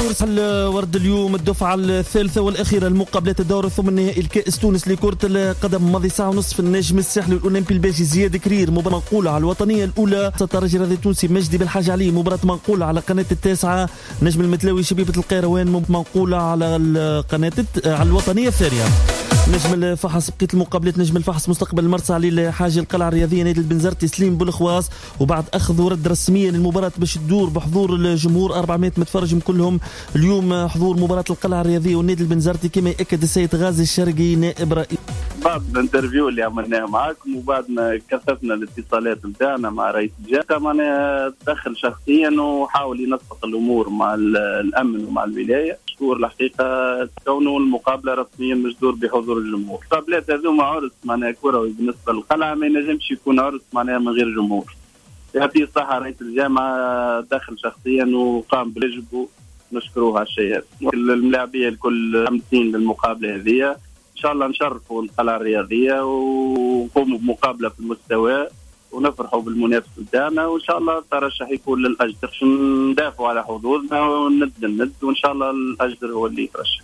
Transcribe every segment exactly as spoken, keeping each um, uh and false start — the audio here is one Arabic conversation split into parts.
تونس ورد اليوم الدفعة الثالثة والأخيرة المقابلات الدور الثمني الكأس تونس لكرة القدم. ماضي ساعة ونصف في النجم الساحلي الأولمبي الباجي زياد كرير مباراة منقولة على الوطنية الأولى. الترجي الرياضي التونسي مجدي بالحاج علي مباراة منقولة على قناة التاسعة. نجم المتلاوي شبيبة القيروان منقولة على القناة على الوطنية الثانية. نجم الفحص بقية المقابلات نجم الفحص مستقبل المرسى علي الحاجة القلعة الرياضية نادي البنزرتي سليم بولخواص. وبعد أخذ ورد رسميا للمباراة باش تدور بحضور الجمهور أربعمائة متفرج من كلهم اليوم حضور مباراة القلعة الرياضية والنادي البنزرتي كما يأكد السيد غازي الشرقي نائب رئيس. بعد الانترفيو اللي عملناه معاكم وبعد ما كثفنا الاتصالات نتاعنا مع رئيس الجهة معناها تدخل شخصيا وحاول ينسق الأمور مع الأمن ومع الولاية. شكور الحقيقة كونه المقابلة رسميا مش دور بحضور الجمهور. قابلات هذوما عرس معناها كروي بالنسبة للقلعة ما ينجمش يكون عرس معناها من غير جمهور. يعطيه الصحة رئيس الجامعة دخل شخصيا وقام بواجبه نشكروه على الشيء هذا. الملاعبية الكل متين للمقابلة هذه إن شاء الله نشرفوا القلعة الرياضية ونقوموا بمقابلة في المستوى ونفرحوا بالمنافس بتاعنا وإن شاء الله الترشح يكون للأجدر. ندافعوا على حظوظنا وند الند وإن شاء الله الأجدر هو اللي يترشح.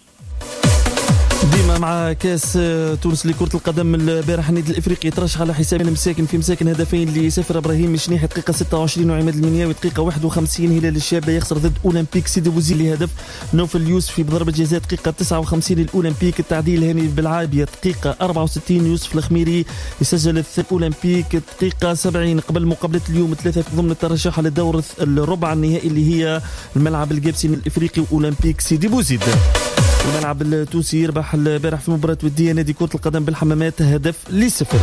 ديما مع كاس تونس لكرة القدم البارح النادي الافريقي ترشح على حساب المساكن في مساكن هدفين لسفر ابراهيم الشنيحي دقيقة ستة وعشرين وعماد المنياوي دقيقة واحد وخمسين. هلال الشابة يخسر ضد اولمبيك سيدي بوزيد لهدف. نوفل اليوسفي بضربة جزاء دقيقة تسعة وخمسين الاولمبيك. التعديل هاني بالعابية دقيقة أربعة وستين. يوسف الخميري يسجل الثالث اولمبيك دقيقة سبعين. قبل مقابلة اليوم ثلاثة ضمن الترشح للدور الربع النهائي اللي هي الملعب الجابسي الافريقي واولمبيك سيدي بوزيد. الملعب التونسي يربح البارح في مباراة ودية نادي كرة القدم بالحمامات هدف لصفر.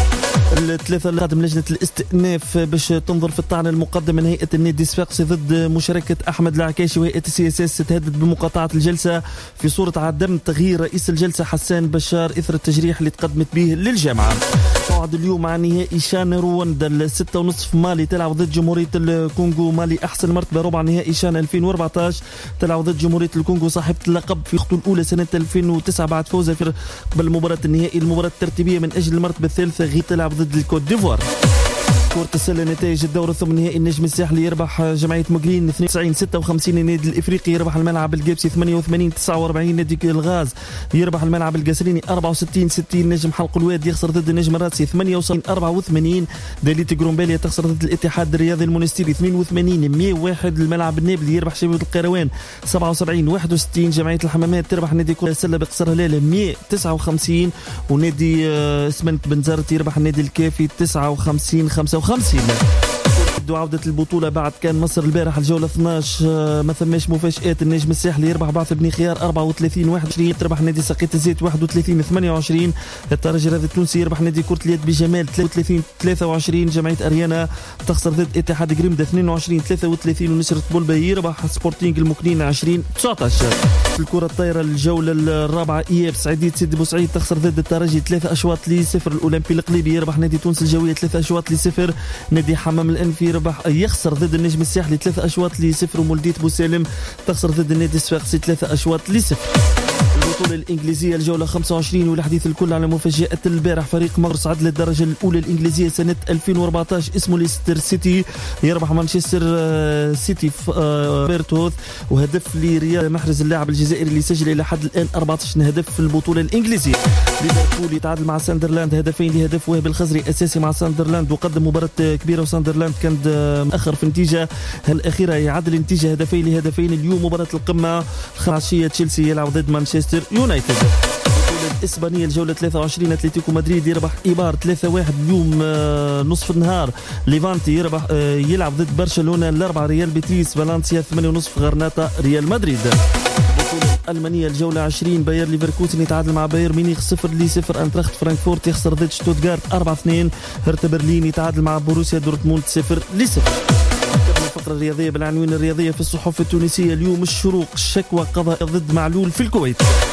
الثلاثة اللي قادم لجنة الاستئناف باش تنظر في الطعن المقدم من هيئة النادي الصفاقسي ضد مشاركة أحمد العكاشي وهيئة السي اس اس تهدد بمقاطعة الجلسة في صورة عدم تغيير رئيس الجلسة حسان بشار إثر التجريح اللي تقدمت به للجامعة. موعد اليوم مع نهائي شان رواندا الستة ونصف. مالي تلعب ضد جمهورية الكونغو. مالي أحسن مرتبة ربع نهائي شان ألفين وأربعطاش تلعب ضد جمهورية الكونغو صاحبة اللقب في خطوة الأولى سنة ألفين وتسعة بعد فوزها في قبل مباراة النهائي المباراة الترتيبية من أجل المرتبة الثالثة غي تلعب ضد الكوت ديفوار. كرة السلة نتائج الدور الثمن نهائي النجم الساحلي يربح جمعية مقرين اثنين وتسعين ستة وخمسين. النادي الافريقي يربح الملعب الجابسي ثمانية وثمانين تسعة وأربعين. نادي الغاز يربح الملعب القسريني أربعة وستين ستين. نجم حلق الواد يخسر ضد النجم الراسي ثمانية وسبعين أربعة وثمانين. داليت جرومباليا تخسر ضد الاتحاد الرياضي المونستيري اثنين وثمانين مئة وواحد. الملعب النابلي يربح شبيبة القيروان سبعة وسبعين واحد وستين. جمعية الحمامات تربح نادي كرة السلة بقصر هلال مئة وتسعة وخمسين. ونادي اسمنت بنزرت يربح النادي الكافي تسعة وخمسين خمسة وخمسين. عودة البطولة بعد كان مصر البارح الجولة اثناش ما ثماش مفاجآت. النجم الساحلي يربح بعث بن خيار أربعة وثلاثين واحد وعشرين. تربح نادي سقيت الزيت واحد وثلاثين ثمانية وعشرين. الترجي الرياضي التونسي يربح نادي كرة اليد بجمال ثلاثة وثلاثين ثلاثة وعشرين. جمعية أريانا تخسر ضد اتحاد قريمدة اثنين وعشرين ثلاثة وثلاثين. ونسرة بولبا يربح سبورتينغ المكنين عشرين تسعطاش. الكرة الطايرة الجولة الرابعة إياب سعيدية سيدي بوسعيد تخسر ضد الترجي ثلاثة أشواط لصفر. الأولمبي القليبي يربح نادي تونس الجوية ثلاثة أشواط لصفر. نادي حمام الأنفي يربح يخسر ضد النجم الساحلي ثلاثة أشواط لصفر. ومولدية بوسالم تخسر ضد النادي الصفاقسي ثلاثة أشواط لصفر. البطولة الإنجليزية الجولة خمسة وعشرين والحديث الكل على مفاجأة البارح. فريق مغر صعد للدرجة الأولى الإنجليزية سنة ألفين وأربعطاش اسمه ليستر سيتي يربح مانشستر سيتي في بيرتوث. وهدف لرياض محرز اللاعب الجزائري اللي سجل إلى حد الآن أربعة عشر هدف في البطولة الإنجليزية. ليفربول يتعادل مع ساندرلاند هدفين لهدف وهب الخزري أساسي مع ساندرلاند وقدم مباراة كبيرة وساندرلاند كان مؤخر في النتيجة الأخيرة يعادل النتيجة هدفين لهدفين. اليوم مباراة القمة العشية تشيلسي يلعب ضد مانشستر يونايتد. الإسبانية الجولة ثلاثة وعشرين أتلتيكو مدريد يربح إيبار ثلاثة واحد. اليوم نصف النهار ليفانتي يربح يلعب ضد برشلونة الأربعة. ريال بيتيس فالنسيا ثمانية ونصف غرناطة ريال مدريد. البطولة الألمانية الجولة عشرين باير ليفركوزن يتعادل مع باير ميونخ صفر لصفر. أنتراخت فرانكفورت يخسر ضد شتوتغارت أربعة اثنين. هرتا برلين يتعادل مع بوروسيا دورتموند صفر لصفر. الفقرة الرياضية بالعناوين الرياضية في الصحف التونسية اليوم. الشروق شكوى قضاء ضد معلول في الكويت.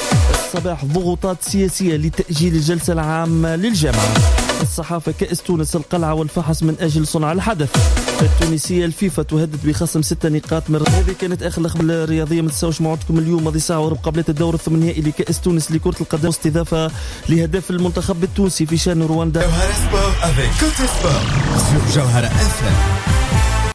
الصباح ضغوطات سياسية لتأجيل الجلسة العامة للجامعة. الصحافة كأس تونس القلعة والفحص من أجل صنع الحدث. التونسية الفيفا تهدد بخصم ستة نقاط من هذه كانت آخر الأخبار الرياضية. ما تنساوش موعدكم اليوم ماضي ساعة ومقابلة الدور الثمنيائي لكأس تونس لكرة القدم استضافة لهدف المنتخب التونسي في شان رواندا. جوهرة سبور avec Côté Sport sur Jawhara إف إم.